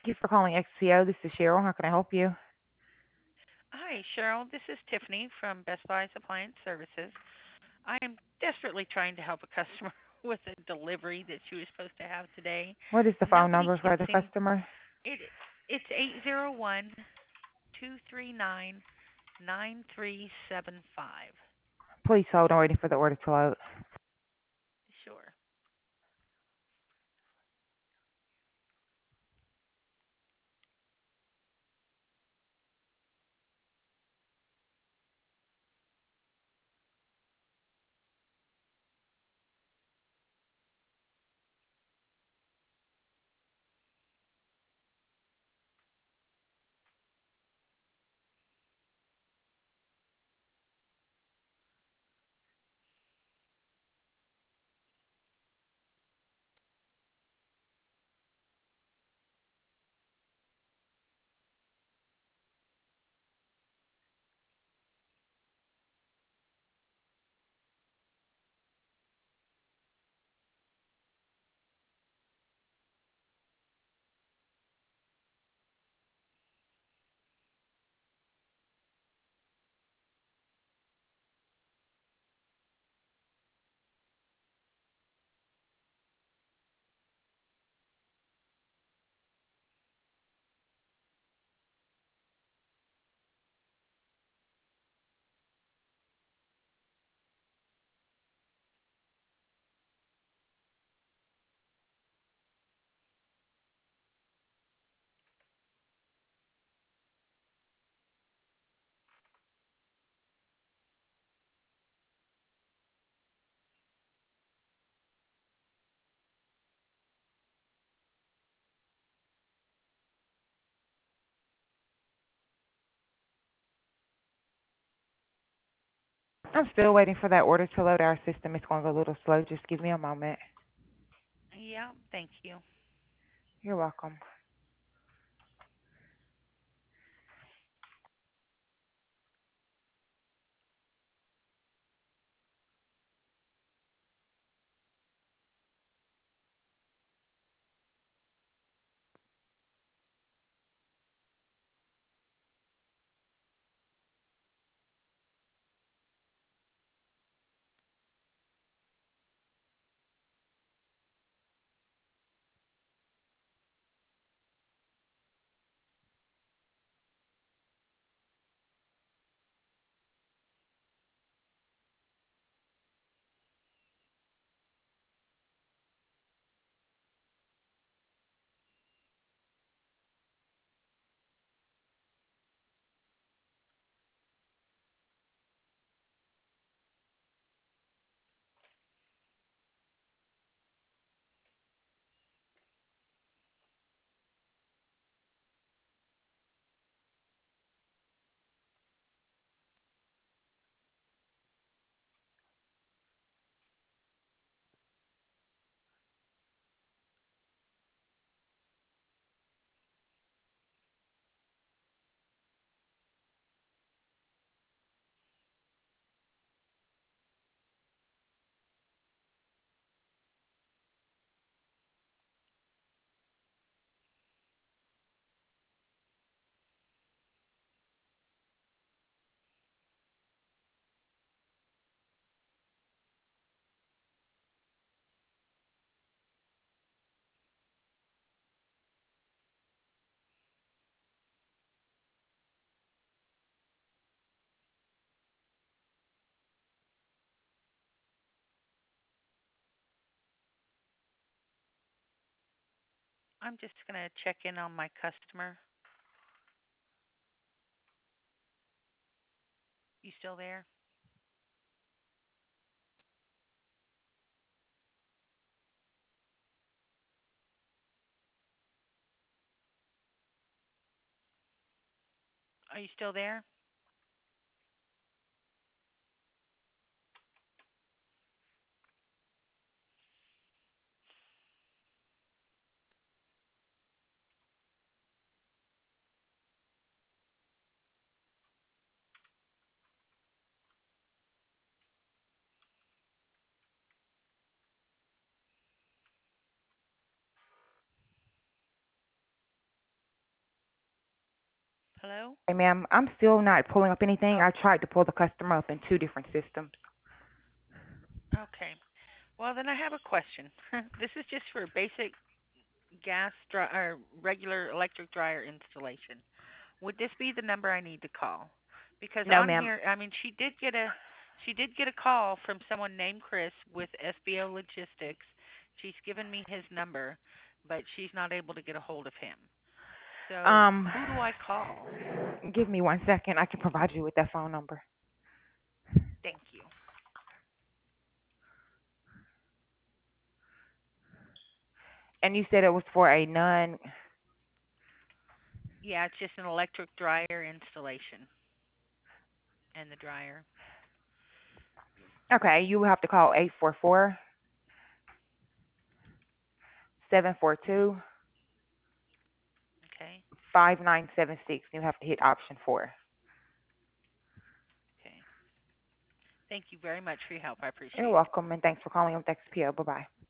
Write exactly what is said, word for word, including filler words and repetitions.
Thank you for calling X C O. This is Cheryl. How can I help you? Hi, Cheryl. This is Tiffany from Best Buy Appliance Services. I am desperately trying to help a customer with a delivery that she was supposed to have today. What is the phone Nobody number can for the seem customer? it. It's eight zero one two three nine nine three seven five. Please hold. I'm waiting for the order to load. Sure. I'm still waiting for that order to load. Our system is going a little slow. Just give me a moment. Yeah. Thank you. You're welcome. I'm just gonna check in on my customer. You still there? Are you still there? Hello? Hey, ma'am, I'm still not pulling up anything. Oh, I tried to pull the customer up in two different systems. okay. Well, then I have a question. This is just for basic gas dry or regular electric dryer installation. Would this be the number I need to call? Because No, on ma'am. here, I mean, she did get a she did get a call from someone named Chris with S B O Logistics. She's given me his number, but she's not able to get a hold of him. So, Um, who do I call? give me one second. I can provide you with that phone number. Thank you. And you said it was for a non. Yeah, it's just an electric dryer installation and the dryer. Okay, you will have to call eight four four seven four two Okay. five nine seven six. You have to hit option four. Okay. Thank you very much for your help. I You're appreciate it. welcome, and thanks for calling up X P O. Bye bye.